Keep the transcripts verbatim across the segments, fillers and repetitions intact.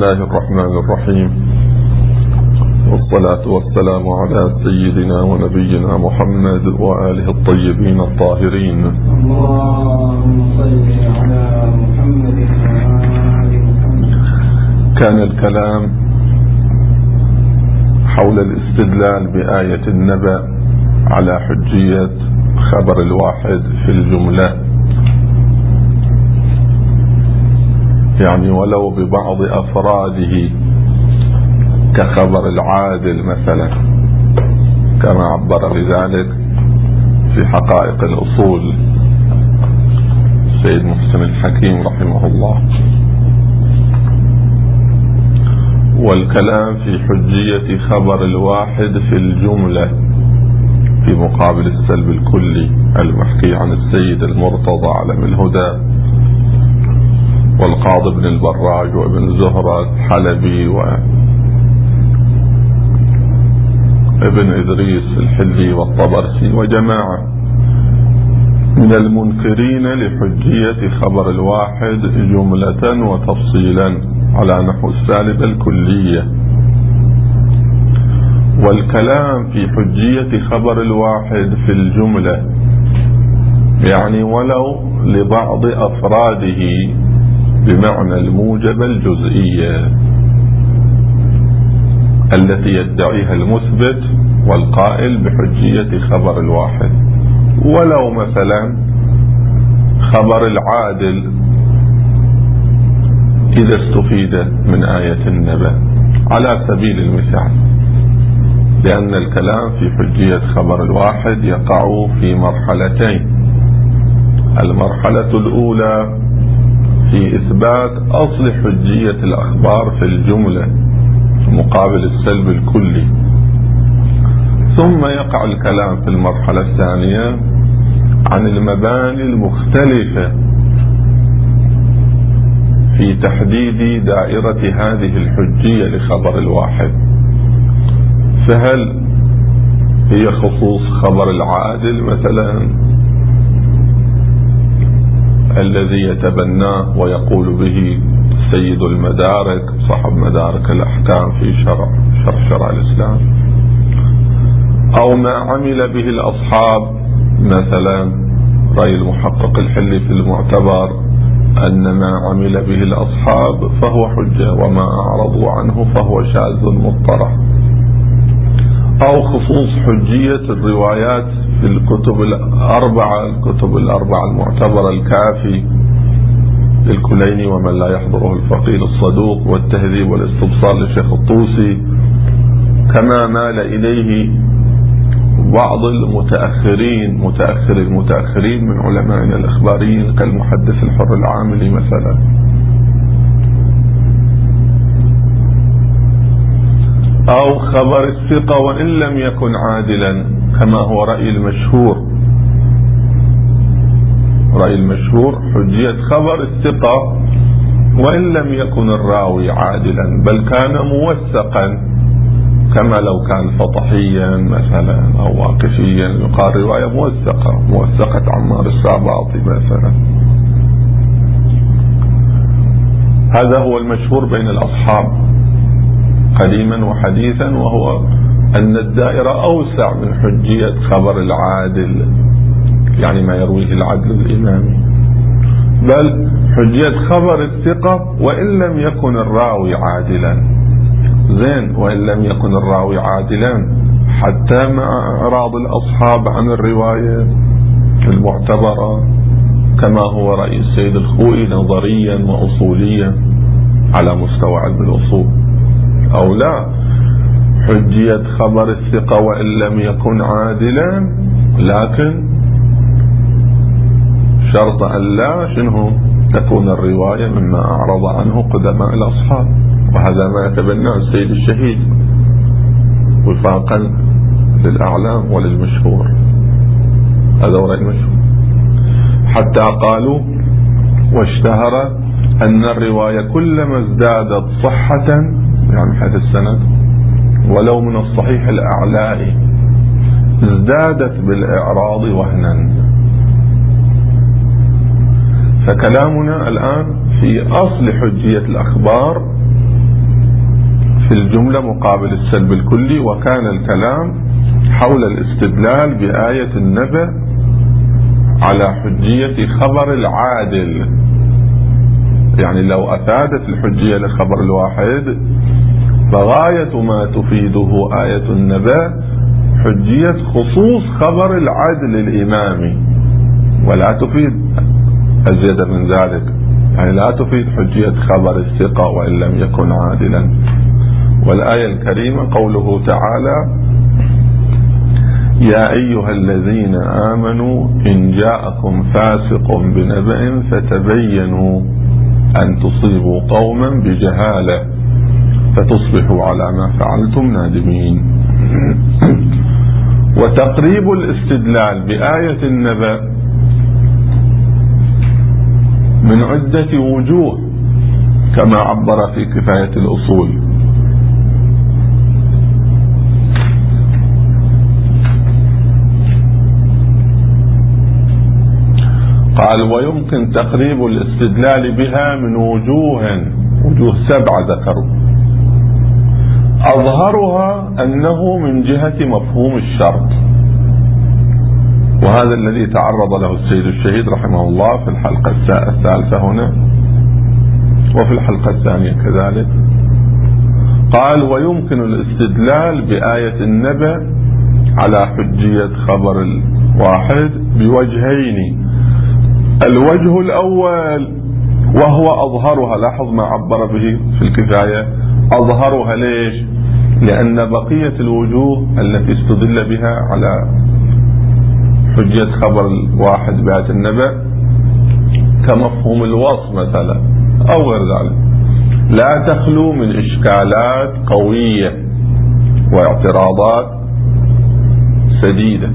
الله الرحمن الرحيم، والصلاة والسلام على سيدنا ونبينا محمد وآله الطيبين الطاهرين. اللهم صل على محمد وآل محمد. كان الكلام حول الاستدلال بآية النبأ على حجية خبر الواحد في الجملة، يعني ولو ببعض أفراده كخبر العادل مثلا، كما عبر بذلك في حقائق الأصول سيد محسن الحكيم رحمه الله. والكلام في حجية خبر الواحد في الجملة في مقابل السلب الكلي المحكي عن السيد المرتضى علم الهدى والقاضي ابن البراج وابن زهرة الحلبي وابن إدريس الحلي والطبرسي وجماعة من المنكرين لحجية خبر الواحد جملة وتفصيلا على نحو السالب الكلية. والكلام في حجية خبر الواحد في الجملة يعني ولو لبعض أفراده بمعنى الموجب الجزئية التي يدعيها المثبت والقائل بحجية خبر الواحد، ولو مثلا خبر العادل إذا استفيد من آية النبأ على سبيل المثال، لأن الكلام في حجية خبر الواحد يقع في مرحلتين. المرحلة الأولى في إثبات أصل حجية الأخبار في الجملة مقابل السلب الكلي، ثم يقع الكلام في المرحلة الثانية عن المباني المختلفة في تحديد دائرة هذه الحجية لخبر الواحد. فهل هي خصوص خبر العادل مثلا الذي يتبناه ويقول به سيد المدارك صاحب مدارك الأحكام في شرع شرح شرع الإسلام، أو ما عمل به الأصحاب مثلا رأي المحقق الحلي في المعتبر أن ما عمل به الأصحاب فهو حجة وما أعرضوا عنه فهو شاذ مضطرح، أو خصوص حجية الروايات في الكتب الأربعة الكتب الأربعة المعتبرة الكافي للكليني ومن لا يحضره الفقيه الصدوق والتهذيب والاستبصار للشيخ الطوسي، كما مال إليه بعض المتأخرين متأخر المتأخرين من علمائنا الإخباريين كالمحدث الحر العاملي مثلا. أو خبر الثقة وإن لم يكن عادلا كما هو رأي المشهور رأي المشهور حجية خبر الثقة وإن لم يكن الراوي عادلا بل كان موثقا، كما لو كان فطحيا مثلا أو واقفيا يقال رواية موثقة موثقة عمار الساباطي مثلا. هذا هو المشهور بين الأصحاب قديما وحديثا، وهو أن الدائرة أوسع من حجية خبر العادل يعني ما يرويه العدل الإمامي، بل حجية خبر الثقة وإن لم يكن الراوي عادلا. زين، وإن لم يكن الراوي عادلا حتى مع إعراض الأصحاب عن الرواية المعتبرة كما هو رأي السيد الخوئي نظريا وأصوليا على مستوى علم الأصول، أو لا حجية خبر الثقة وإن لم يكن عادلا لكن شرط أن لا شنه تكون الرواية مما أعرض عنه قدماء الأصحاب، وهذا ما يتبناه السيد الشهيد وفاقا للأعلام وللمشهور. هذا هو رأي المشهور، حتى قالوا واشتهر أن الرواية كلما ازدادت صحة يعني حيث السند ولو من الصحيح الأعلائي ازدادت بالإعراض وهنا. فكلامنا الآن في أصل حجية الأخبار في الجملة مقابل السلب الكلي، وكان الكلام حول الاستدلال بآية النبأ على حجية خبر العادل. يعني لو أفادت الحجية لخبر الواحد فغاية ما تفيده آية النبأ حجية خصوص خبر العدل الإمامي، ولا تفيد أزيد من ذلك. يعني لا تفيد حجية خبر الثقة وإن لم يكن عادلا. والآية الكريمة قوله تعالى: يا أيها الذين آمنوا إن جاءكم فاسق بنبأ فتبينوا أن تصيبوا قوما بجهالة فتصبحوا على ما فعلتم نادمين. وتقريب الاستدلال بآية النبأ من عدة وجوه كما عبر في كفاية الأصول. قال: ويمكن تقريب الاستدلال بها من وجوه وجوه سبعة ذكروا. أظهرها أنه من جهة مفهوم الشرط، وهذا الذي تعرض له السيد الشهيد رحمه الله في الحلقة الثالثة هنا وفي الحلقة الثانية كذلك. قال: ويمكن الاستدلال بآية النبأ على حجية خبر الواحد بوجهين. الوجه الأول وهو أظهرها، لاحظ ما عبر به في الكفاية، أظهرها. ليش؟ لأن بقية الوجوه التي استدل بها على حجية خبر الواحد بآية النبأ كمفهوم الوصف مثلا أو غير ذلك لا تخلو من إشكالات قوية واعتراضات سديدة.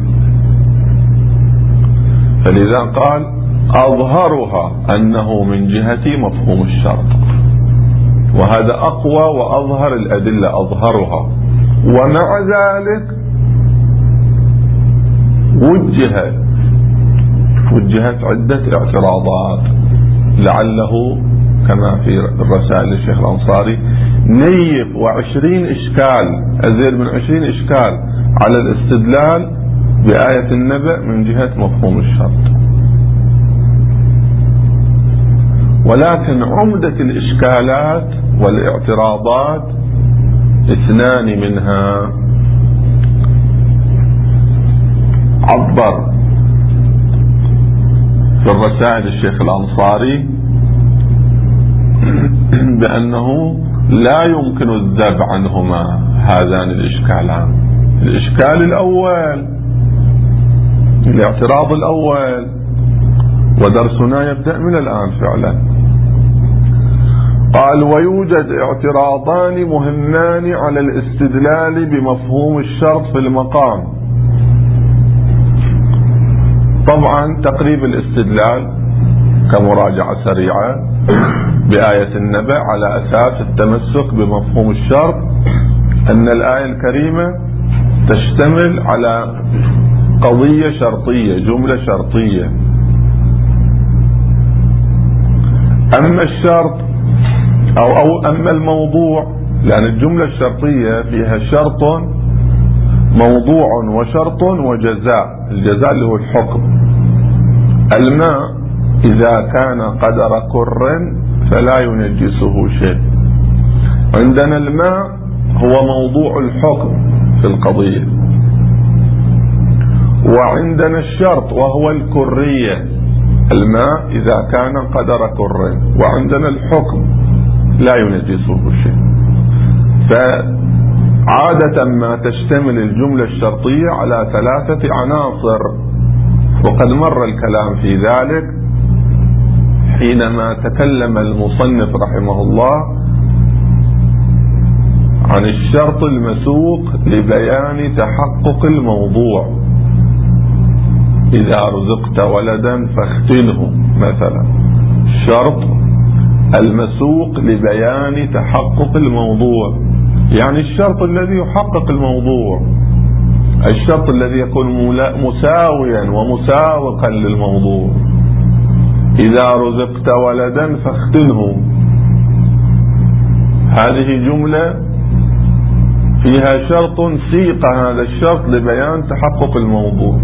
فلذا قال: أظهرها أنه من جهة مفهوم الشرط، وهذا أقوى وأظهر الأدلة، أظهرها. ومع ذلك وجهت وجهت عدة اعتراضات، لعله كما في الرسائل للشيخ الأنصاري نيف وعشرين إشكال، أزيد من عشرين إشكال على الاستدلال بآية النبأ من جهة مفهوم الشرط. ولكن عمدة الإشكالات والاعتراضات اثنان منها عبر في الرسائل الشيخ الأنصاري بأنه لا يمكن الذب عنهما هذان الإشكالان. الإشكال الأول، الاعتراض الأول، ودرسنا يبدأ من الآن فعلا. قال: ويوجد اعتراضان مهمان على الاستدلال بمفهوم الشرط في المقام. طبعا تقريب الاستدلال كمراجعة سريعة بآية النبأ على أساس التمسك بمفهوم الشرط أن الآية الكريمة تشتمل على قضية شرطية، جملة شرطية. أما الشرط أو, أو أما الموضوع، لأن الجملة الشرطية فيها شرط موضوع وشرط وجزاء. الجزاء اللي هو الحكم. الماء إذا كان قدر كر فلا ينجسه شيء. عندنا الماء هو موضوع الحكم في القضية، وعندنا الشرط وهو الكرية، الماء إذا كان قدر كر، وعندنا الحكم لا ينجسه شيء. فعادة ما تشتمل الجملة الشرطية على ثلاثة عناصر، وقد مر الكلام في ذلك حينما تكلم المصنف رحمه الله عن الشرط المسوق لبيان تحقق الموضوع. إذا رزقت ولدا فاختنه مثلا، الشرط المسوق لبيان تحقق الموضوع، يعني الشرط الذي يحقق الموضوع، الشرط الذي يكون مساويا ومساوقا للموضوع. إذا رزقت ولدا فاختنه، هذه جملة فيها شرط سيق هذا الشرط لبيان تحقق الموضوع،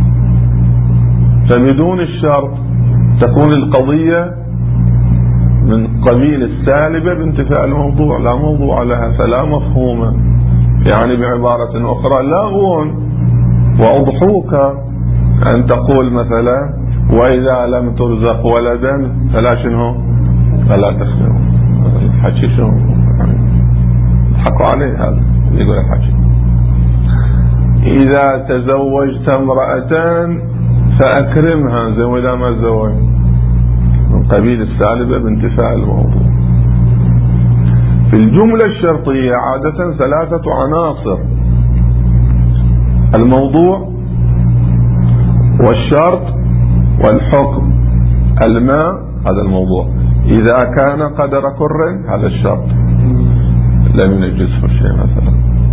فبدون الشرط تكون القضية من قبيل السالبة بانتفاء الموضوع، لا موضوع لها فلا مفهومة. يعني بعبارة أخرى لغو وأضحوك أن تقول مثلا وإذا لم ترزق ولدا فلا شنو فلا تخبره. الحكي شنو حكوا عليه هذا يقول الحكي. إذا تزوجت امرأة فأكرمها زي وإذا ما تزوج، من قبيل السالبة بانتفاء الموضوع. في الجملة الشرطية عادة ثلاثة عناصر: الموضوع والشرط والحكم. الماء هذا الموضوع، إذا كان قدر كر هذا الشرط لم ينجزه شيء مثلا.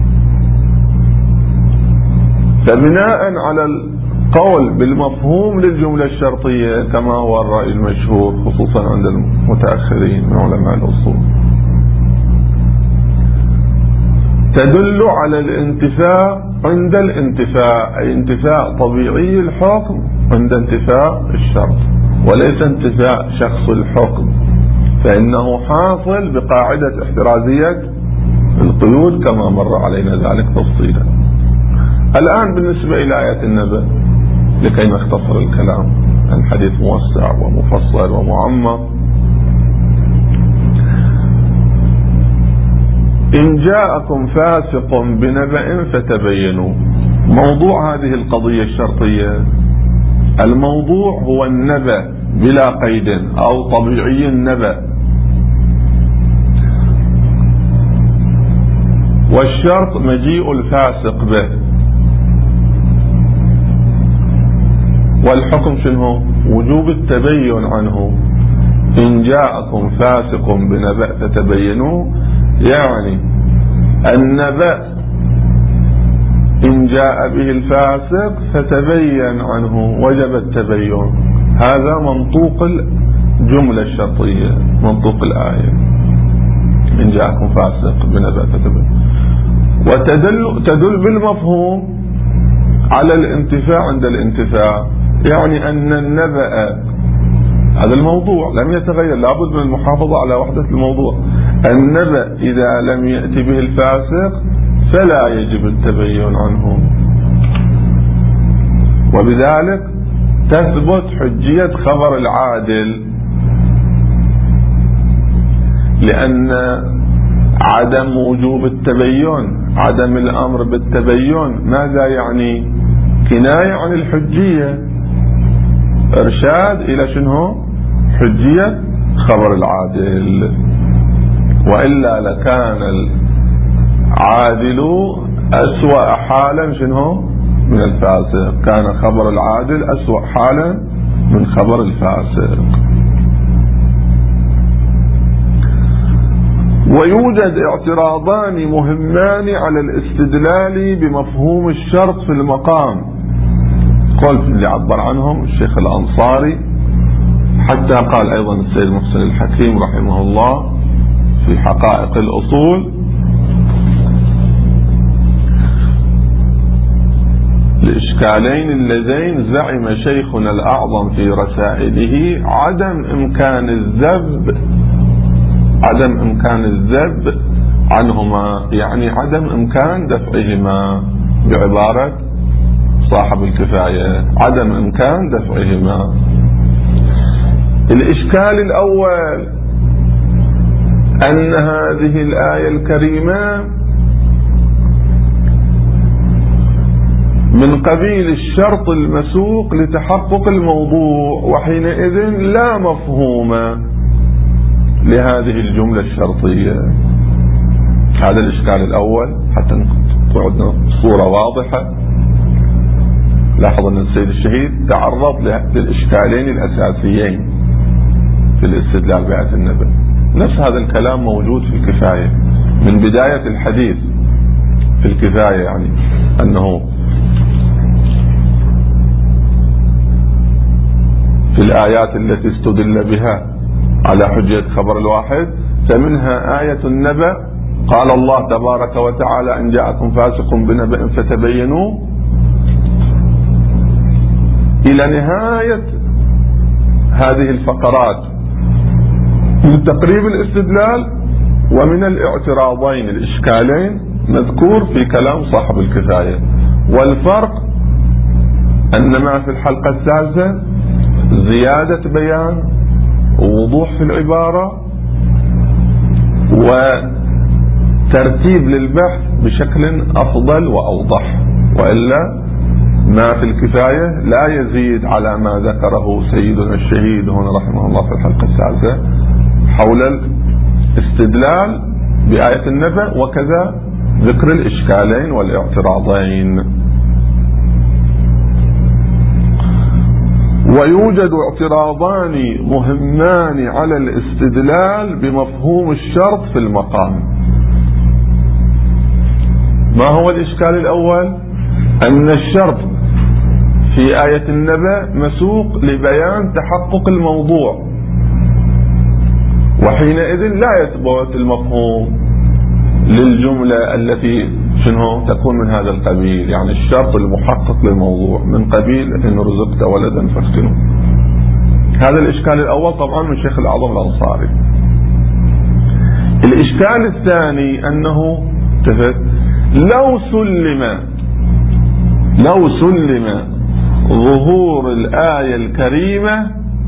فبناء على القول بالمفهوم للجملة الشرطية كما هو الرأي المشهور خصوصا عند المتأخرين من علماء الأصول، تدل على الانتفاء عند الانتفاء، أي انتفاء طبيعي الحكم عند انتفاء الشرط، وليس انتفاء شخص الحكم، فإنه حاصل بقاعدة احترازية القيود كما مر علينا ذلك تفصيلا. الآن بالنسبة إلى آية النبأ لكي نختصر الكلام، الحديث موسع ومفصل ومعمق. إن جاءكم فاسق بنبأ فتبينوا. موضوع هذه القضية الشرطية، الموضوع هو النبأ بلا قيد أو طبيعي النبأ، والشرط مجيء الفاسق به، والحكم شنو؟ وجوب التبين عنه. إن جاءكم فاسق بنبأ فتبينوا، يعني النبأ إن جاء به الفاسق فتبين عنه، وجب التبين. هذا منطوق الجملة الشرطية، منطوق الآية إن جاءكم فاسق بنبأ فتبين. وتدل تدل بالمفهوم على الانتفاع عند الانتفاع، يعني أن النبأ هذا الموضوع لم يتغير، لابد من المحافظة على وحدة الموضوع. النبأ إذا لم يأتي به الفاسق فلا يجب التبين عنه، وبذلك تثبت حجية خبر العادل، لأن عدم وجوب التبين، عدم الأمر بالتبين ماذا يعني؟ كناية عن الحجية، إرشاد إلى شنو؟ حجية خبر العادل، وإلا لكان العادل أسوأ حالا شنو؟ من الفاسق، كان خبر العادل أسوأ حالا من خبر الفاسق. ويوجد اعتراضان مهمان على الاستدلال بمفهوم الشرط في المقام، قلت اللي عبر عنهم الشيخ الأنصاري، حتى قال أيضا السيد محسن الحكيم رحمه الله في حقائق الأصول: الإشكالين اللذين زعم شيخنا الأعظم في رسائله عدم إمكان الذب عدم إمكان الذب عنهما، يعني عدم إمكان دفعهما، بعبارة صاحب الكفاية عدم إمكان دفعهما. الإشكال الأول أن هذه الآية الكريمة من قبيل الشرط المسوق لتحقق الموضوع، وحينئذ لا مفهوم لهذه الجملة الشرطية. هذا الإشكال الأول حتى تعدنا صورة واضحة. لاحظ أن السيد الشهيد تعرض للإشكالين الأساسيين في الاستدلال بآية النبأ. نفس هذا الكلام موجود في الكفاية من بداية الحديث في الكفاية، يعني أنه في الآيات التي استدل بها على حجية خبر الواحد، فمنها آية النبأ قال الله تبارك وتعالى إن جاءكم فاسق بنبأ فتبينوا إلى نهاية هذه الفقرات من تقريب الاستدلال ومن الاعتراضين الإشكالين مذكور في كلام صاحب الكفاية. والفرق أن ما في الحلقة الثالثة زيادة بيان ووضوح في العبارة وترتيب للبحث بشكل أفضل وأوضح، وإلا ما في الكفاية لا يزيد على ما ذكره سيدنا الشهيد هنا رحمه الله في الحلقة الثالثة حول الاستدلال بآية النبأ وكذا ذكر الإشكالين والاعتراضين. ويوجد اعتراضان مهمان على الاستدلال بمفهوم الشرط في المقام. ما هو الإشكال الأول؟ أن الشرط في آية النبأ مسوق لبيان تحقق الموضوع، وحينئذ لا يثبت المفهوم للجملة التي شنو تكون من هذا القبيل، يعني الشرط المحقق للموضوع من قبيل إن رزقت ولدا فاسكنه. هذا الإشكال الأول طبعا من شيخ الأعظم الأنصاري. الإشكال الثاني أنه لو سلم لو سلم ظهور الآية الكريمة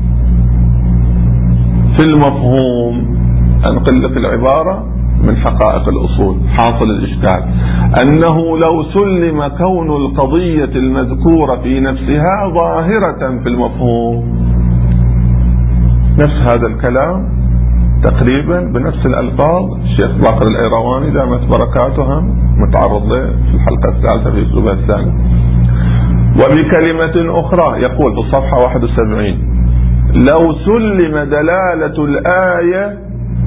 في المفهوم، أنقل لك العبارة من حقائق الأصول. حاصل الإشكال أنه لو سلم كون القضية المذكورة في نفسها ظاهرة في المفهوم، نفس هذا الكلام تقريبا بنفس الألفاظ الشيخ باقر الأيرواني دامت بركاتها متعرض له في الحلقة الثالثة في أسلوبها الثاني. وبكلمة أخرى يقول في الصفحة واحد وسبعين لو سلم دلالة الآية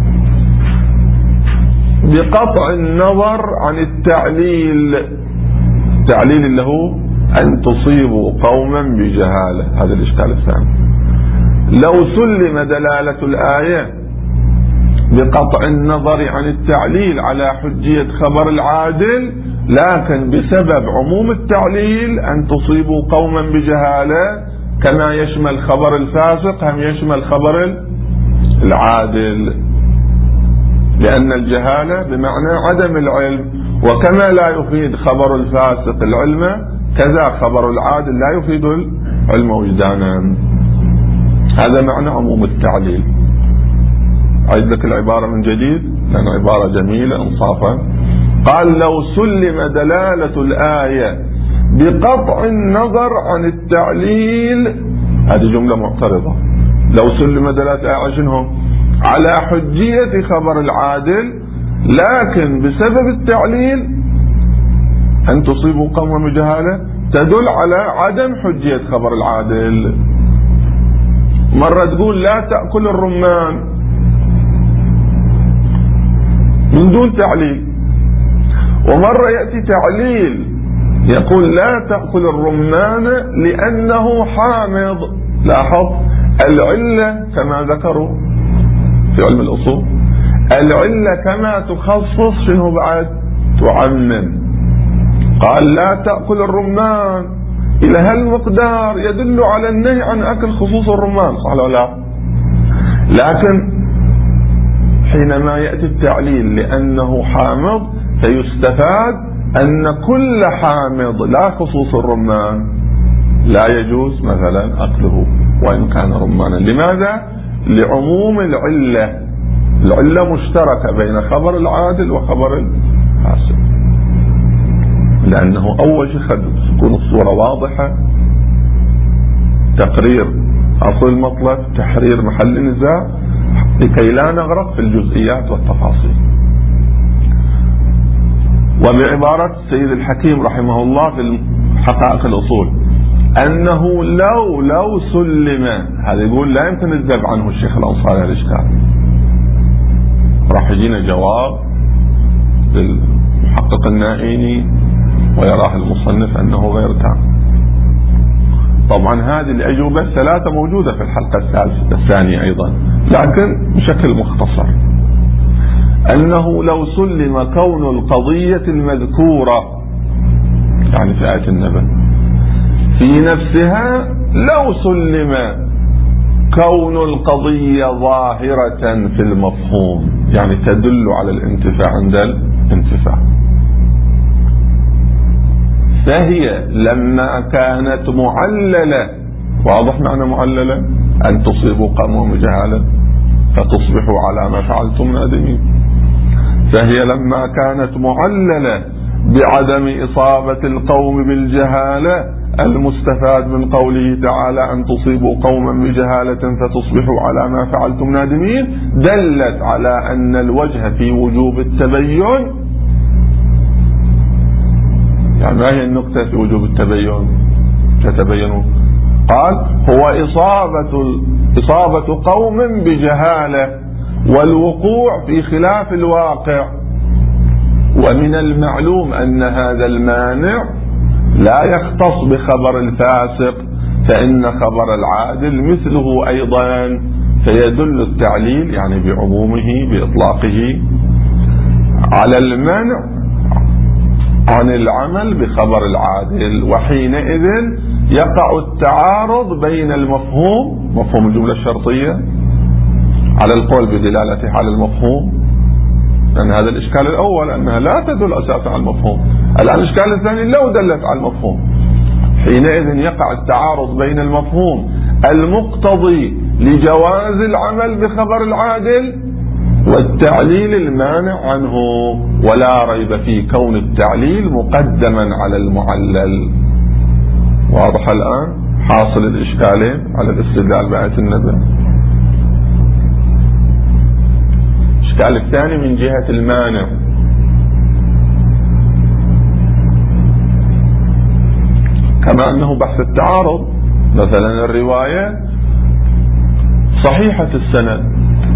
بقطع النظر عن التعليل، التعليل اللي هو أن تصيبوا قوما بجهالة، هذا الإشكال الثاني. لو سلم دلالة الآية بقطع النظر عن التعليل على حجية خبر العادل، لكن بسبب عموم التعليل أن تصيبوا قوما بجهالة كما يشمل خبر الفاسق هم يشمل خبر العادل، لأن الجهالة بمعنى عدم العلم، وكما لا يفيد خبر الفاسق العلم كذا خبر العادل لا يفيد العلم وجدانا. هذا معنى عموم التعليل. أعيد لك العبارة من جديد لأن عبارة جميلة انصافا. قال لو سلم دلالة الآية بقطع النظر عن التعليل، هذه جملة معترضة، لو سلم دلالة الآية شنو؟ على حجية خبر العادل، لكن بسبب التعليل أن تصيبوا قوم بجهالة تدل على عدم حجية خبر العادل. مرة تقول لا تأكل الرمان من دون تعليل، ومرة يأتي تعليل يقول لا تأكل الرمان لأنه حامض. لاحظ العلة كما ذكروا في علم الأصول، العلة كما تخصص شنو بعد تعمم. قال لا تأكل الرمان إلى هالمقدار يدل على النهي عن أكل خصوص الرمان، صح ولا لا؟ لكن حينما يأتي التعليل لأنه حامض فيستفاد أن كل حامض لا خصوص الرمان لا يجوز مثلا أكله وإن كان رمانا. لماذا؟ لعموم العلة، العلة مشتركة بين خبر العادل وخبر الفاسق، لأنه أول شيء تكون الصورة واضحة، تقرير أصل المطلب، تحرير محل النزاع، لكي لا نغرق في الجزئيات والتفاصيل. وبعبارة السيد الحكيم رحمه الله في حقائق الأصول أنه لو لو سلم، هذا يقول لا يمكن الذب عنه الشيخ الأنصاري الإشكال. راح يجينا جواب للمحقق النائيني ويراه المصنف أنه غير تام. طبعا هذه الأجوبة الثلاثة موجودة في الحلقة الثالثة الثانية أيضا، لكن بشكل مختصر. أنه لو سلم كون القضية المذكورة يعني في آية النبأ في نفسها، لو سلم كون القضية ظاهرة في المفهوم يعني تدل على الانتفاع عند الانتفاع، فهي لما كانت معللة، واضح معنى معللة؟ أن تصيبوا قوما بجهالة فتصبحوا على ما فعلتم نادمين. فهي لما كانت معللة بعدم إصابة القوم بالجهالة المستفاد من قوله تعالى أن تصيبوا قوما بجهالة فتصبحوا على ما فعلتم نادمين، دلت على أن الوجه في وجوب التبين. يعني ما هي النقطة في وجوب التبين؟ تتبينوا قال هو إصابة إصابة قوم بجهالة والوقوع في خلاف الواقع. ومن المعلوم أن هذا المانع لا يختص بخبر الفاسق، فإن خبر العادل مثله أيضا، فيدل التعليل يعني بعمومه بإطلاقه على المنع عن العمل بخبر العادل. وحينئذ يقع التعارض بين المفهوم، مفهوم الجملة الشرطية على القول بدلالته على المفهوم، لأن هذا الإشكال الأول أنها لا تدل أساسا على المفهوم. الآن الإشكال الثاني لو دلت على المفهوم، حينئذ يقع التعارض بين المفهوم المقتضي لجواز العمل بخبر العادل والتعليل المانع عنه، ولا ريب في كون التعليل مقدما على المعلل. واضح الآن حاصل الإشكالين على الاستدلال بآية النبأ. الإشكال الثاني من جهة المانع، كما أنه بحث التعارض، مثلا الرواية صحيحة السند،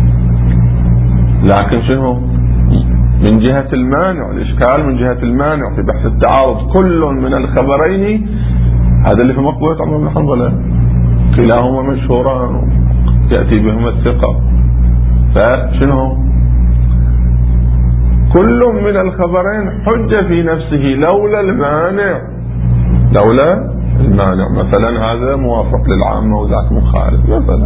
لكن شنو من جهة المانع؟ الإشكال من جهة المانع في بحث التعارض كل من الخبرين، هذا اللي في مقبولة عمر بن حنظلة كلاهما مشهوران يأتي بهما الثقة، فشنو كل من الخبرين حجة في نفسه لولا المانع، لولا المانع. مثلا هذا موافق للعامة وذاك مخالف مثلا.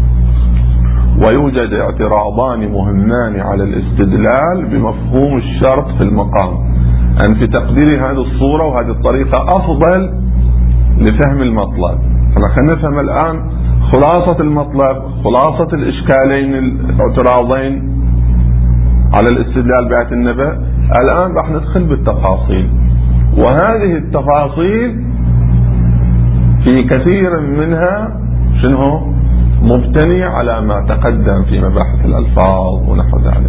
ويوجد اعتراضان مهمان على الاستدلال بمفهوم الشرط في المقام، أن في تقدير هذه الصورة وهذه الطريقة أفضل لفهم المطلب. فنحن نفهم الآن خلاصة المطلب، خلاصة الإشكالين الاعتراضين على الاستدلال بآية النبأ. الآن راح ندخل بالتفاصيل، وهذه التفاصيل في كثير منها شنو مبتني على ما تقدم في مباحث الألفاظ ونحو ذلك.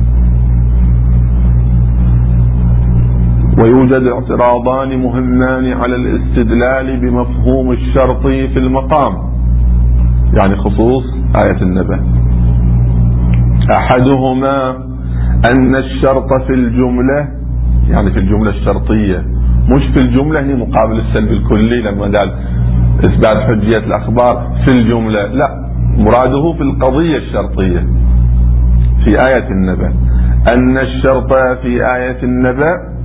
ويوجد اعتراضان مهمان على الاستدلال بمفهوم الشرط في المقام، يعني خصوص آية النبأ. أحدهما أن الشرط في الجملة، يعني في الجملة الشرطية، مش في الجملة هي مقابل السلب الكلي لما قال إثبات حجية الأخبار في الجملة، لا، مراده في القضية الشرطية في آية النبأ. أن الشرط في آية النبأ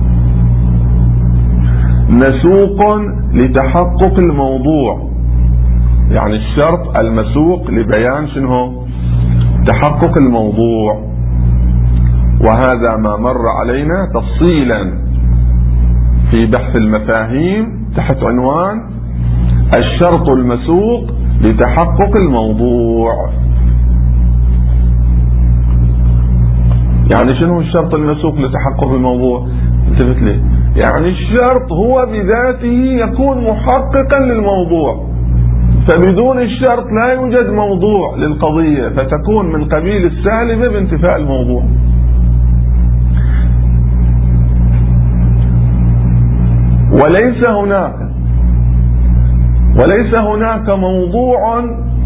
مسوق لتحقق الموضوع، يعني الشرط المسوق لبيان شنو تحقق الموضوع. وهذا ما مر علينا تفصيلا في بحث المفاهيم تحت عنوان الشرط المسوق لتحقق الموضوع. يعني شنو الشرط المسوق لتحقق الموضوع؟ انتبهت لي؟ يعني الشرط هو بذاته يكون محققا للموضوع، فبدون الشرط لا يوجد موضوع للقضية، فتكون من قبيل السالبة بانتفاء الموضوع. وليس هناك وليس هناك موضوع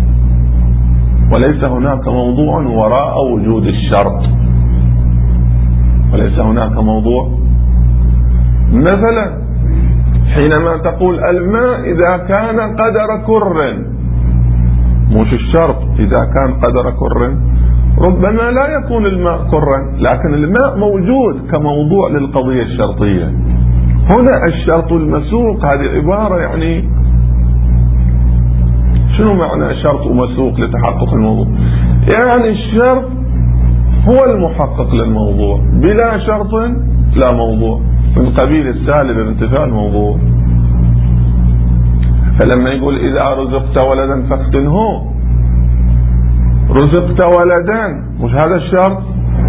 وليس هناك موضوع وراء وجود الشرط. وليس هناك موضوع. مثلا حينما تقول الماء إذا كان قدر كر، مش الشرط إذا كان قدر كر، ربما لا يكون الماء قرا، لكن الماء موجود كموضوع للقضية الشرطية. هنا الشرط المسوق هذه عبارة، يعني شنو معنى شرط ومسوق لتحقق الموضوع؟ يعني الشرط هو المحقق للموضوع، بلا شرط لا موضوع، من قبيل السالب بانتفاء الموضوع. فلما يقول إذا رزقت ولدا فاختنه، رزقت ولدا مش هذا الشرط؟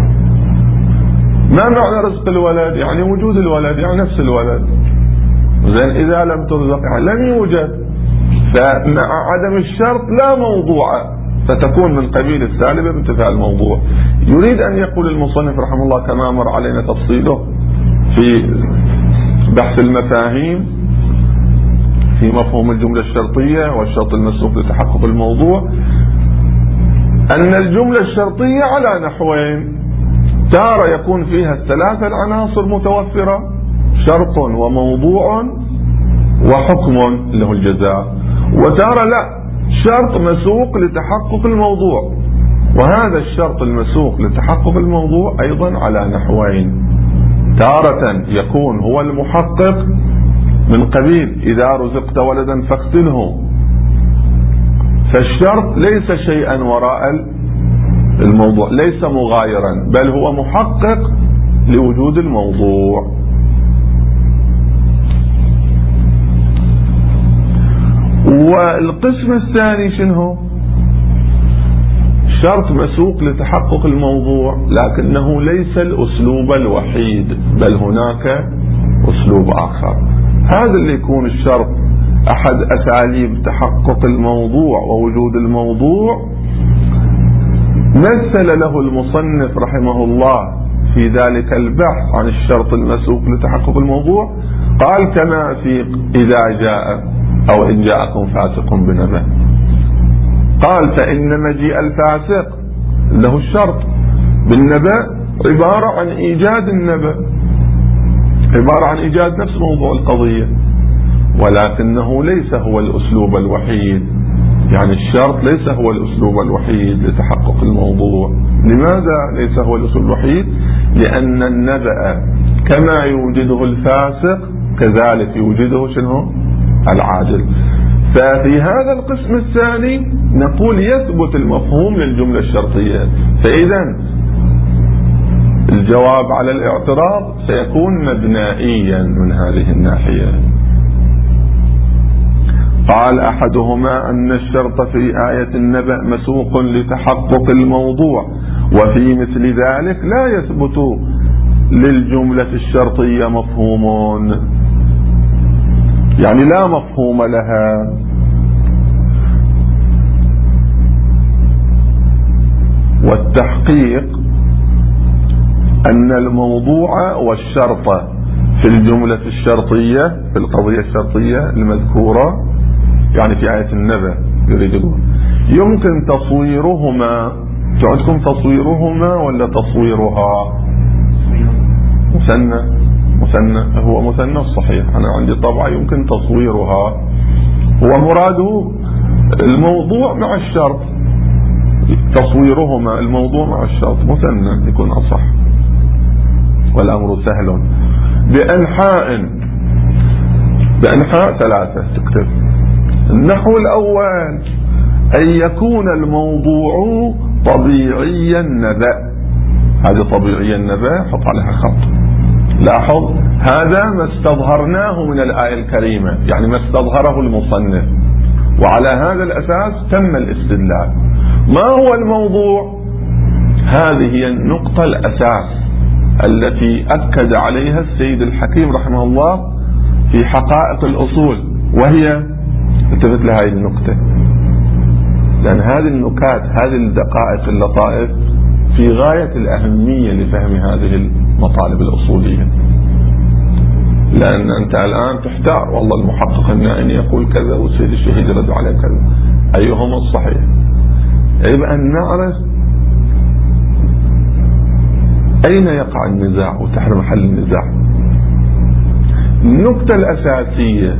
ما معنى رزق الولد؟ يعني وجود الولد، يعني نفس الولد. زين إذا لم ترزق يعني لم يوجد، فمع عدم الشرط لا موضوع، فتكون من قبيل السالب بانتفاء الموضوع. يريد أن يقول المصنف رحمه الله كما مر علينا تفصيله في بحث المفاهيم في مفهوم الجملة الشرطية والشرط المسوق لتحقق الموضوع، أن الجملة الشرطية على نحوين: تارة يكون فيها الثلاثة العناصر متوفرة، شرط وموضوع وحكم اللي هو الجزاء، وتارة لا، شرط مسوق لتحقق الموضوع، وهذا الشرط المسوق لتحقق الموضوع أيضا على نحوين: تارة يكون هو المحقق من قبيل إذا رزقت ولدا فاختنه، فالشرط ليس شيئا وراء الموضوع، ليس مغايرا، بل هو محقق لوجود الموضوع. والقسم الثاني شنو؟ شرط مسوق لتحقق الموضوع، لكنه ليس الأسلوب الوحيد، بل هناك أسلوب آخر. هذا اللي يكون الشرط أحد أساليب تحقق الموضوع ووجود الموضوع، مثل له المصنف رحمه الله في ذلك البحث عن الشرط المسوق لتحقق الموضوع، قال كما في إذا جاء أو إن جاءكم فاسق بنبأ، قال فإن مجيء الفاسق له الشرط بالنبأ عبارة عن إيجاد النبأ، عبارة عن إيجاد نفس موضوع القضية، ولكنه ليس هو الأسلوب الوحيد. يعني الشرط ليس هو الأسلوب الوحيد لتحقق الموضوع. لماذا ليس هو الأسلوب الوحيد؟ لأن النبأ كما يوجده الفاسق كذلك يوجده شنو؟ العادل. ففي هذا القسم الثاني نقول يثبت المفهوم للجملة الشرطية، فإذا الجواب على الاعتراض سيكون مبنائيا من هذه الناحية. قال أحدهما أن الشرط في آية النبأ مسوق لتحقق الموضوع، وفي مثل ذلك لا يثبت للجملة الشرطية مفهوم، يعني لا مفهوم لها. والتحقيق أن الموضوع والشرط في الجملة الشرطية في القضية الشرطية المذكورة، يعني في آية النبأ يريد يقول يمكن تصويرهما. عندكم تصويرهما ولا تصويرها؟ مثنى، مثنى هو مثنى الصحيح، أنا عندي طبعا يمكن تصويرها، هو مراده الموضوع مع الشرط، تصويرهما الموضوع مع الشرط مثنى يكون أصح، والأمر سهل. بأنحاء، بأنحاء ثلاثة تكتب. النحو الأول أن يكون الموضوع طبيعي النبأ، هذا طبيعي النبأ حط عليها خط، لاحظ هذا ما استظهرناه من الآية الكريمة، يعني ما استظهره المصنف، وعلى هذا الأساس تم الاستدلال. ما هو الموضوع؟ هذه هي النقطة الأساس التي أكد عليها السيد الحكيم رحمه الله في حقائق الأصول، وهي انتبه لهذه النقطة، لأن هذه النكات هذه الدقائق اللطائف في غاية الأهمية لفهم هذه المطالب الأصولية. لأن أنت الآن تحتار، والله المحقق النائي يقول كذا والسيد الشهيد يرد عليه كذا، أيهما الصحيح؟ يجب أن نعرف أين يقع النزاع وتحت محل النزاع. النقطة الأساسية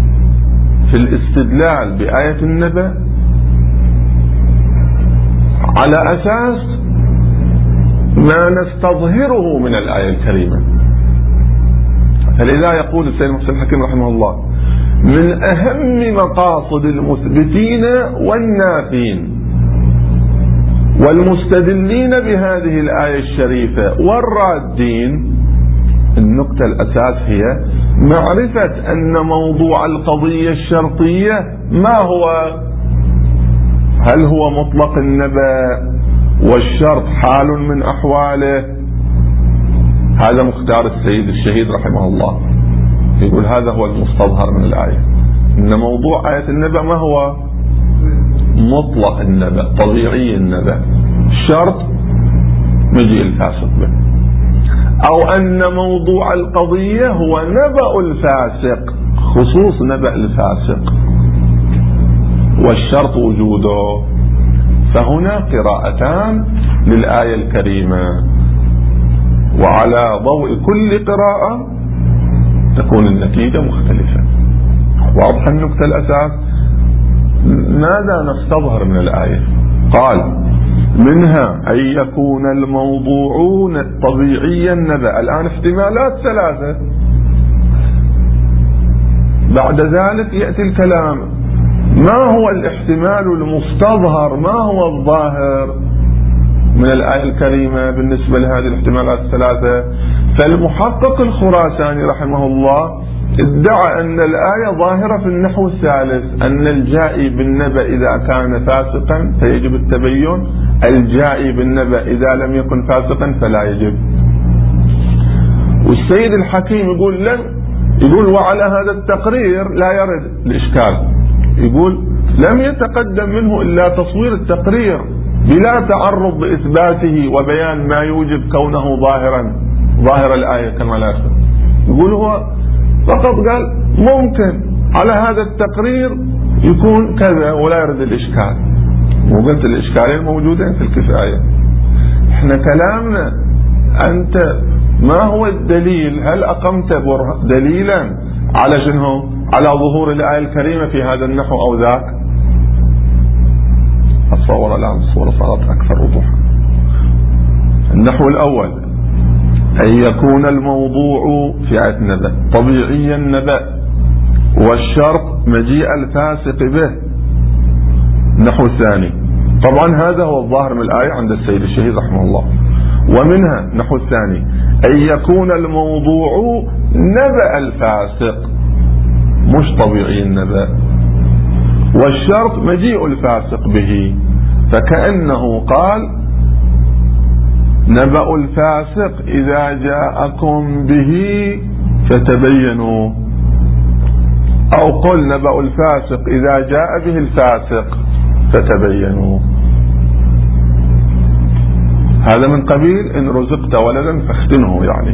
في الاستدلال بآية النبأ على أساس ما نستظهره من الآية الكريمة. فلذا يقول السيد محسن الحكيم رحمه الله: من أهم مقاصد المثبتين والنافين والمستدلين بهذه الآية الشريفة والرادين، النقطة الأساس هي معرفة أن موضوع القضية الشرطية ما هو. هل هو مطلق النبأ والشرط حال من أحواله؟ هذا مختار السيد الشهيد رحمه الله، يقول هذا هو المستظهر من الآية، أن موضوع آية النبأ ما هو؟ مطلق النبأ، طبيعي النبأ، شرط مجيء الفاسق به. أو أن موضوع القضية هو نبأ الفاسق، خصوص نبأ الفاسق، والشرط وجوده. فهنا قراءتان للآية الكريمة، وعلى ضوء كل قراءة تكون النتيجة مختلفة. واضح النقطة الأساس؟ ماذا نستظهر من الآية؟ قال: منها أن يكون الموضوع طبيعيا النبأ. الآن احتمالات ثلاثة، بعد ذلك يأتي الكلام ما هو الاحتمال المستظهر، ما هو الظاهر من الآية الكريمة بالنسبة لهذه الاحتمالات الثلاثة. فالمحقق الخراساني رحمه الله ادعى أن الآية ظاهرة في النحو الثالث، أن الجائي بالنبأ إذا كان فاسقا فيجب التبين، الجائي بالنبأ إذا لم يكن فاسقا فلا يجب. والسيد الحكيم يقول لن يقول وعلى هذا التقرير لا يرد الإشكال، يقول لم يتقدم منه إلا تصوير التقرير بلا تعرض بإثباته وبيان ما يوجب كونه ظاهرا ظاهر الآية كما لا يخطئ. يقول هو فقط قال ممكن على هذا التقرير يكون كذا ولا يرد الإشكال. وقلت الإشكالين موجودين في الكفاية. احنا كلامنا أنت ما هو الدليل؟ هل أقمت دليلا على شنو؟ على ظهور الآية الكريمة في هذا النحو أو ذاك؟ أتصور الآن الصورة صارت أكثر وضوحا. النحو الأول: أن يكون الموضوع في آية النبأ طبيعي النبأ والشرط مجيء الفاسق به. النحو الثاني: طبعا هذا هو الظاهر من الآية عند السيد الشهيد رحمه الله. ومنها النحو الثاني: أن يكون الموضوع نبأ الفاسق مش طبيعي النبأ، والشرط مجيء الفاسق به. فكأنه قال: نبأ الفاسق إذا جاءكم به فتبينوا، أو قل نبأ الفاسق إذا جاء به الفاسق فتبينوا. هذا من قبيل إن رزقت ولدا فاختنه يعني.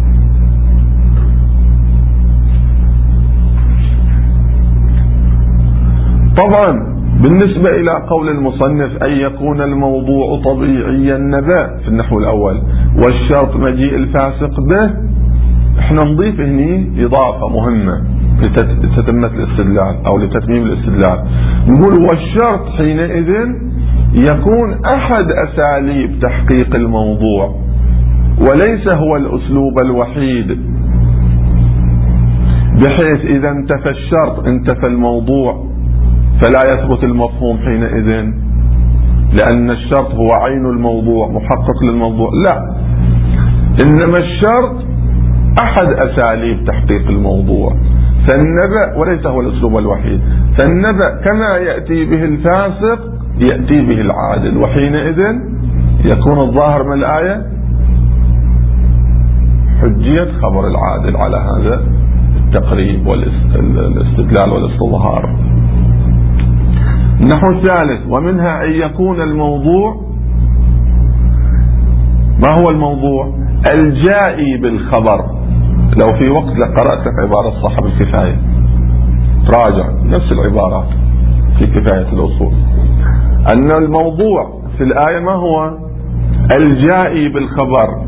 طبعا بالنسبة إلى قول المصنف أن يكون الموضوع طبيعي النبأ في النحو الأول والشرط مجيء الفاسق به، احنا نضيف هني إضافة مهمة لتتمة الاستدلال أو لتتميم الاستدلال. نقول والشرط حينئذ يكون أحد أساليب تحقيق الموضوع وليس هو الأسلوب الوحيد، بحيث إذا انتفى الشرط انتفى الموضوع فلا يثبت المفهوم حينئذ، لأن الشرط هو عين الموضوع محقق للموضوع. لا، إنما الشرط أحد أساليب تحقيق الموضوع، فالنبأ وليس هو الأسلوب الوحيد، فالنبأ كما يأتي به الفاسق يأتي به العادل، وحينئذ يكون الظاهر من الآية حجية خبر العادل على هذا التقريب والاستدلال والاستظهار. النحو الثالث: ومنها أن يكون الموضوع، ما هو الموضوع؟ الجائي بالخبر. لو في وقت لقرأت لك عبارة صاحب الكفاية، تراجع نفس العبارات في كفاية الأصول، أن الموضوع في الآية ما هو؟ الجائي بالخبر.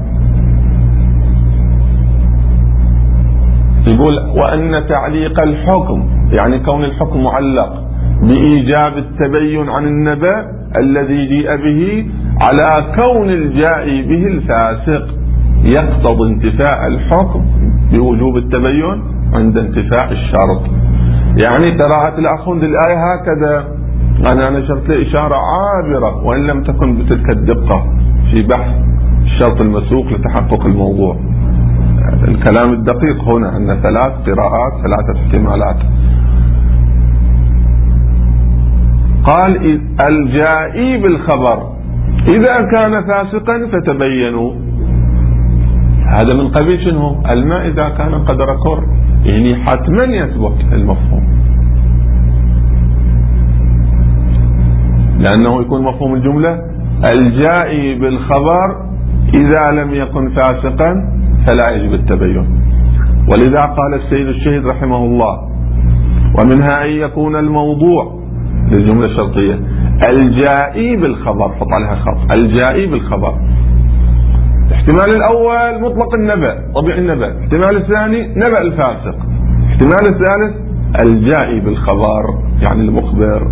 يقول وأن تعليق الحكم، يعني كون الحكم معلق بإيجاب التبين عن النبأ، الذي جيء به على كون الجائي به الفاسق يقتضي انتفاء الحكم بوجوب التبين عند انتفاء الشرط. يعني قراءة الأخوند الآية هكذا أنا نشرت له إشارة عابرة وإن لم تكن بتلك الدقة في بحث الشرط المسوق لتحقق الموضوع. الكلام الدقيق هنا أن ثلاث قراءات ثلاثة احتمالات. قال الجائي بالخبر إذا كان فاسقا فتبينوا، هذا من قبيل شنو؟ الماء إذا كان قد ركر، يعني حتما يثبت المفهوم، لأنه يكون مفهوم الجملة الجائي بالخبر إذا لم يكن فاسقا فلا يجب التبين. ولذا قال السيد الشهيد رحمه الله ومنها أن يكون الموضوع للجملة الشرطية الجائي بالخبر، حط عليها خط، الجائي بالخبر. الاحتمال الأول مطلق النبأ، طبيعي النبأ. الاحتمال الثاني نبأ الفاسق. الاحتمال الثالث الجائي بالخبر يعني المخبر.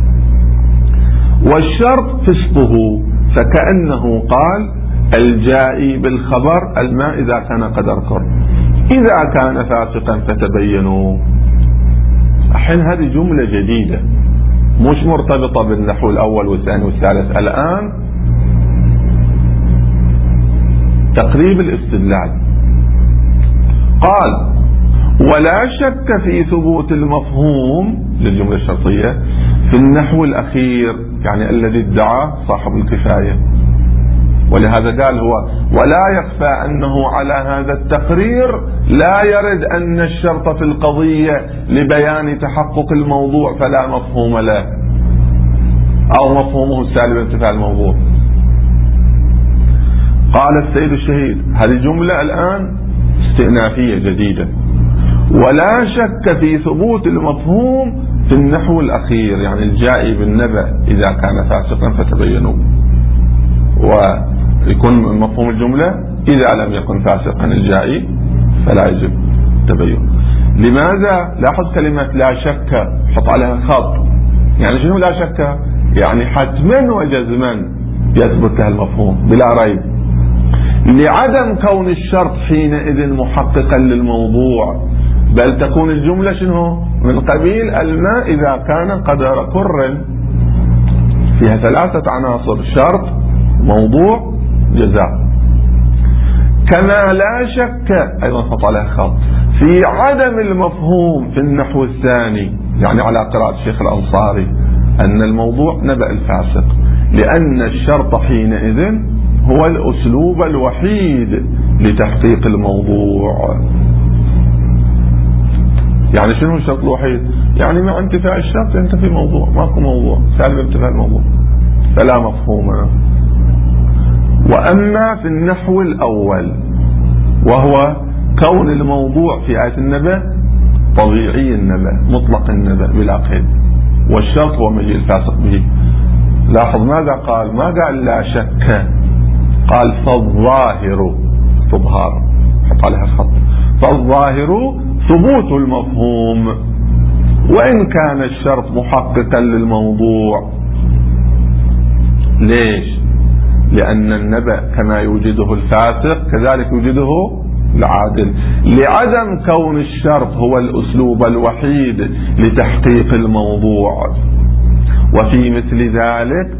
والشرط فسقه، فكأنه قال الجائي بالخبر الماء إذا كان قد أركر، إذا كان فاسقا فتبينوا. الحين هذه جملة جديدة مش مرتبطة بالنحو الأول والثاني والثالث. الآن تقريب الاستدلال. قال ولا شك في ثبوت المفهوم للجملة الشرطية في النحو الأخير، يعني الذي ادعاه صاحب الكفاية. ولهذا قال هو ولا يخفى أنه على هذا التقرير لا يرد أن الشرط في القضية لبيان تحقق الموضوع فلا مفهوم له، أو مفهومه السالب انتفاء الموضوع. قال السيد الشهيد هذه جملة الآن استئنافية جديدة. ولا شك في ثبوت المفهوم في النحو الأخير، يعني الجائي بالنبأ إذا كان فاسقا فتبينوا، ويكون مفهوم الجملة إذا لم يكن فاسقا الجائي فلا يجب التبين. لماذا؟ لاحظ كلمة لا شك، حط عليها خط. يعني شنو لا شك؟ يعني حتما وجزما يثبت لها المفهوم بلا ريب، لعدم كون الشرط حينئذ محققا للموضوع، بل تكون الجملة شنو؟ من قبيل الماء إذا كان قدر كر، فيها ثلاثة عناصر: شرط، موضوع، جزاء. كما لا شك أيضا حط عليها خط في عدم المفهوم في النحو الثاني، يعني على قراءة الشيخ الأنصاري، أن الموضوع نبأ الفاسق، لأن الشرط حينئذ هو الأسلوب الوحيد لتحقيق الموضوع. يعني شنو الشرط الوحيد؟ يعني مع انتفاء الشرط ينتفي الموضوع، ماكو موضوع، سالب انتفاء الموضوع فلا مفهوم. وأما في النحو الأول وهو كون الموضوع في آية النبأ طبيعي النبأ، مطلق النبأ بلا قيد، والشرط هو مجيء الفاسق به. لاحظ ماذا قال؟ ما قال لا شك، قال فالظاهر، تظهر، حط عليها خط، فالظاهر ثبوت المفهوم وإن كان الشرط محققا للموضوع. ليش؟ لأن النبأ كما يوجده الفاسق كذلك يوجده العادل، لعدم كون الشرط هو الأسلوب الوحيد لتحقيق الموضوع. وفي مثل ذلك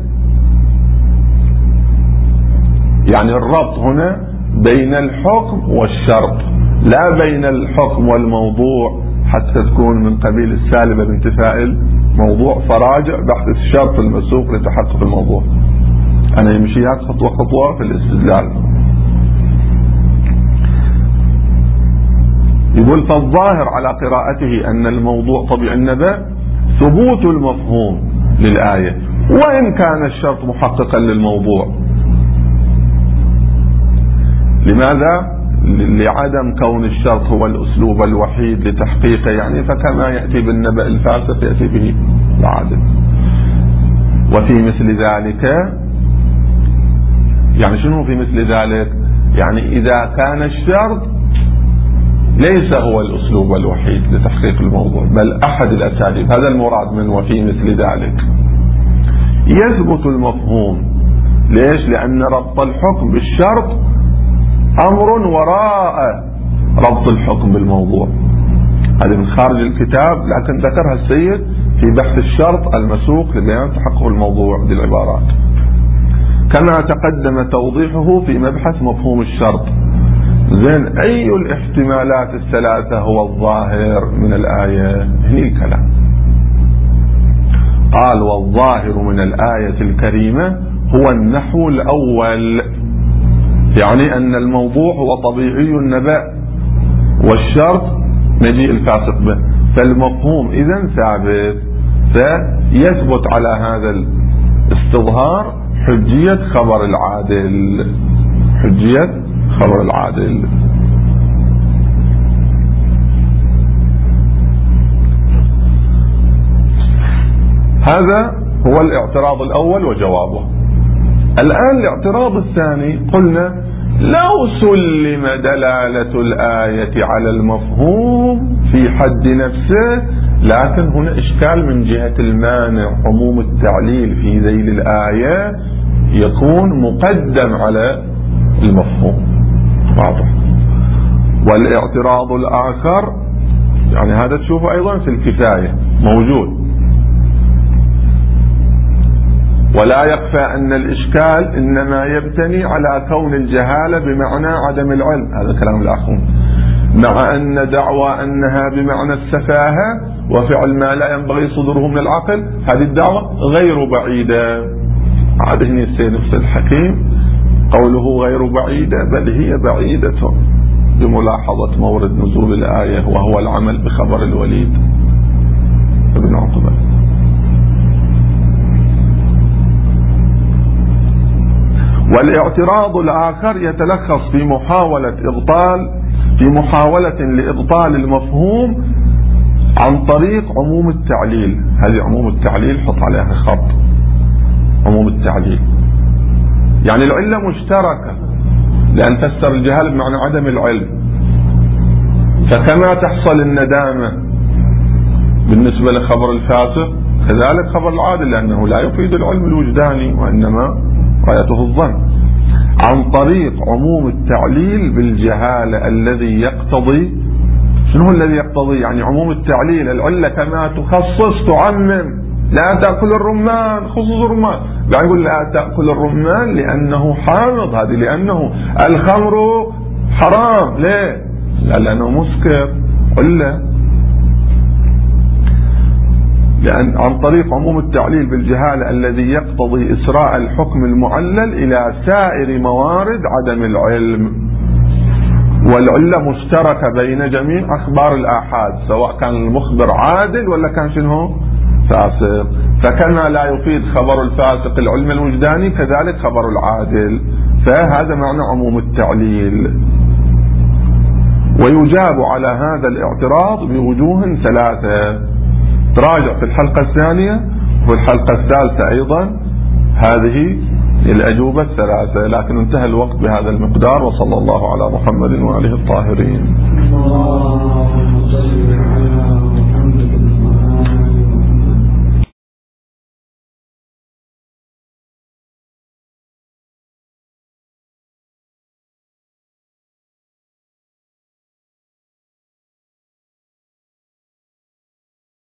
يعني الربط هنا بين الحكم والشرط، لا بين الحكم والموضوع حتى تكون من قبيل السالبة بانتفاء الموضوع. فراجع بحث الشرط المسوق لتحقق الموضوع. أنا يمشيات خطوة خطوة في الاستدلال. يقول فالظاهر على قراءته أن الموضوع طبيعي النبأ ثبوت المفهوم للآية وإن كان الشرط محققا للموضوع. لماذا؟ لعدم كون الشرط هو الأسلوب الوحيد لتحقيقه، يعني فكما يأتي بالنبأ الفاسق يأتي به العادل. وفي مثل ذلك يعني شنو في مثل ذلك؟ يعني إذا كان الشرط ليس هو الأسلوب الوحيد لتحقيق الموضوع بل أحد الأساليب، هذا المراد من وفي مثل ذلك. يثبت المفهوم. ليش؟ لأن ربط الحكم بالشرط أمر وراء ربط الحكم بالموضوع. هذه من خارج الكتاب، لكن ذكرها السيد في بحث الشرط المسوق لبيان تحقق الموضوع بالعبارات، كما تقدم توضيحه في مبحث مفهوم الشرط. زين، أي الاحتمالات الثلاثة هو الظاهر من الآية؟ هني الكلام. قال: والظاهر من الآية الكريمة هو النحو الأول، يعني أن الموضوع هو طبيعي النبأ والشرط مجيء الفاسق به، فالمفهوم إذن ثابت، فيثبت على هذا الاستظهار حجية خبر العادل، حجية خبر العادل. هذا هو الاعتراض الأول وجوابه. الآن الاعتراض الثاني، قلنا لو سلم دلالة الآية على المفهوم في حد نفسه، لكن هنا إشكال من جهة المانع، عموم التعليل في ذيل الآية يكون مقدم على المفهوم، واضح. والاعتراض الآخر، يعني هذا تشوفه أيضا في الكفاية موجود، ولا يخفى أن الإشكال إنما يبتني على كون الجهالة بمعنى عدم العلم، هذا كلام الآخرون، مع أن دعوى أنها بمعنى السفاهة وفعل ما لا ينبغي صدره من العقل، هذه الدعوة غير بعيدة. هذا هنا السيد نفس الحكيم قوله غير بعيدة، بل هي بعيدة بملاحظة مورد نزول الآية، وهو العمل بخبر الوليد ابن عقبة. والاعتراض الآخر يتلخص في محاولة إبطال في محاولة لإبطال المفهوم عن طريق عموم التعليل. هذه عموم التعليل حط عليها خط، عموم التعليل يعني العلة مشتركة، لأن تفسر الجهال بمعنى عدم العلم، فكما تحصل الندامة بالنسبة لخبر الفاسق كذلك خبر العادل، لأنه لا يفيد العلم الوجداني وإنما غايته الظن، عن طريق عموم التعليل بالجهالة الذي يقتضي. شنو هو الذي يقتضي؟ يعني عموم التعليل العلة كما تخصص تعمم، لا تأكل الرمان، خصوص الرمان، يعني يقول لا تأكل الرمان لأنه حامض، هذه لأنه الخمر حرام، ليه؟ لا لأنه مسكر، علة. لأن عن طريق عموم التعليل بالجهالة الذي يقتضي إسراء الحكم المعلل إلى سائر موارد عدم العلم. والعلة مشتركة بين جميع أخبار الآحاد، سواء كان المخبر عادل ولا كان شنو فاسق، فكما لا يفيد خبر الفاسق العلم الوجداني كذلك خبر العادل، فهذا معنى عموم التعليل. ويجاب على هذا الاعتراض بوجوه ثلاثة، تراجع في الحلقة الثانية وفي الحلقة الثالثة أيضا هذه الأجوبة الثلاثة، لكن انتهى الوقت بهذا المقدار، وصلى الله على محمد وآله الطاهرين.